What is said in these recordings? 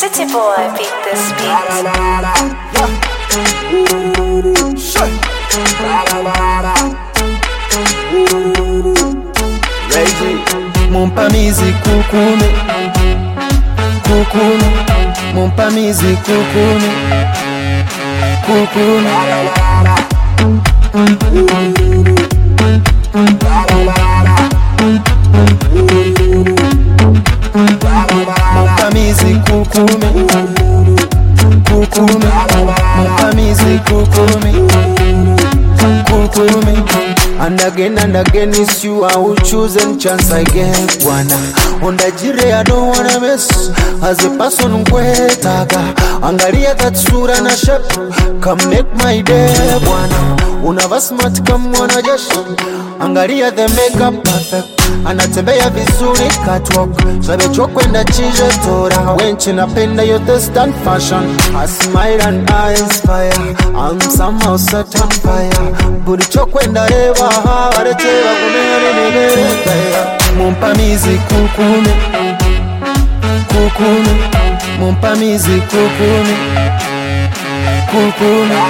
City boy beat this beat. Mon pamizi kukune, kukune. Mon pamizi kukune, kukune. Mon pamizi kukune, kukune. Mon pamizi kukune, kukune. And again it's you I will choose and chance I get wana. Ondajire I don't wanna miss. As a person kwetaga angalia that sura na shape. Come make my day wana. Unava smart kama mwanajeshi. Angalia the makeup perfect. Anatembea vizuri catwalk. Sabecho kwenda chije tora. Wenchi napenda yote stand fashion. I smile and I inspire. I'm somehow set on fire. Buricho kwenda rewa. Wareteva kunere negerekaya. Mon pamizi kukune, kukune. Mon pamizi kukune, kukune.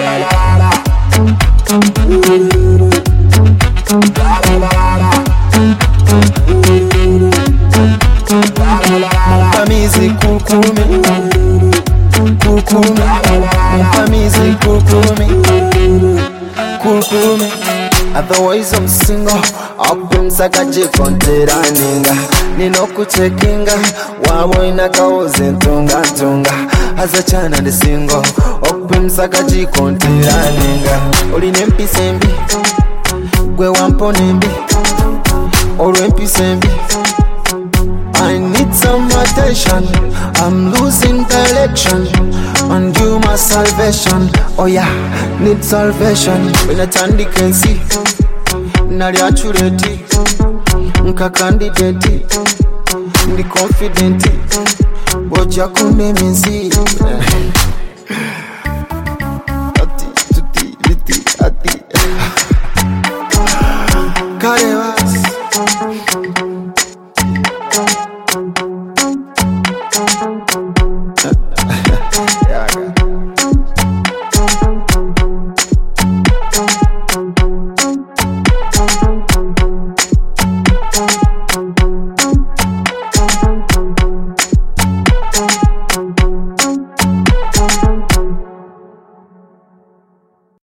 Mon pamizi kukune, kukune. Mon pamizi kukune, kukune. Otherwise I'm single. Opumsaka chikontera ninga nino kuchekinga wabo inakaoze ntunga ntunga azachana ndi single. Opumsaka chikontera ninga oline mpise mbi gwe wampone mbi olwe mpise mbi. I need some attention. I'm losing direction. And you my salvation. Oh yeah, need salvation. When I turn the can see nali achureti nka candidate ndi confident boja kunemenzi